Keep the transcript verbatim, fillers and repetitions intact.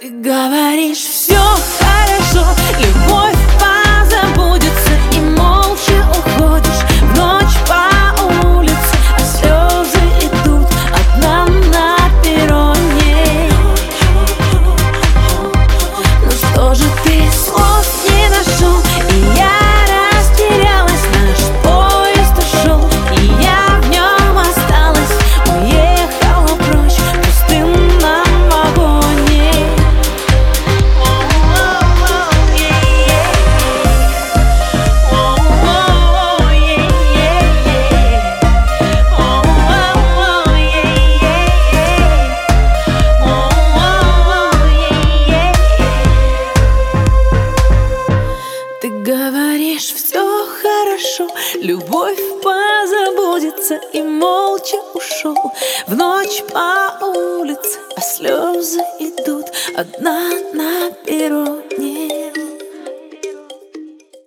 Ты говоришь, все хорошо, любовь позабудется, и молча уходишь в ночь по улице, а слезы идут от нам на перроне. Ну что же ты слов не нашел, и я растерялась, наш поезд ушел, и я в нем осталась, уехала прочь в пустынном вагоне. Ты говоришь, все хорошо, любовь позабудется, и молча ушел в ночь по улице, а слезы идут одна на перроне.